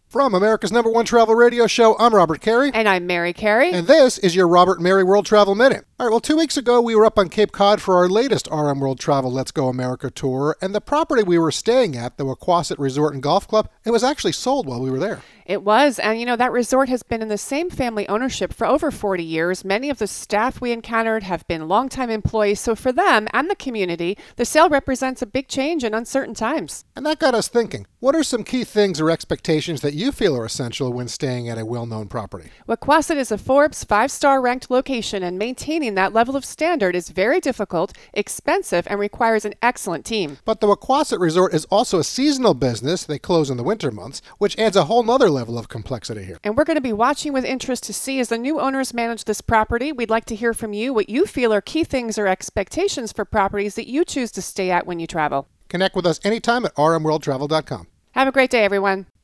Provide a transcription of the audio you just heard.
From America's #1 travel radio show, I'm Robert Carey. And I'm Mary Carey. And this is your Robert and Mary World Travel Minute. All right, well, 2 weeks ago, we were up on Cape Cod for our latest RM World Travel Let's Go America tour, and the property we were staying at, the Wequassett Resort and Golf Club, it was actually sold while we were there. It was, and that resort has been in the same family ownership for over 40 years. Many of the staff we encountered have been longtime employees, so for them and the community, the sale represents a big change in uncertain times. And that got us thinking, what are some key things or expectations that you feel are essential when staying at a well-known property? Wequassett is a Forbes 5-star ranked location, and maintaining that level of standard is very difficult, expensive, and requires an excellent team. But the Wequassett Resort is also a seasonal business. They close in the winter months, which adds a whole nother level of complexity here. And we're going to be watching with interest to see as the new owners manage this property. We'd like to hear from you what you feel are key things or expectations for properties that you choose to stay at when you travel. Connect with us anytime at rmworldtravel.com. Have a great day, everyone.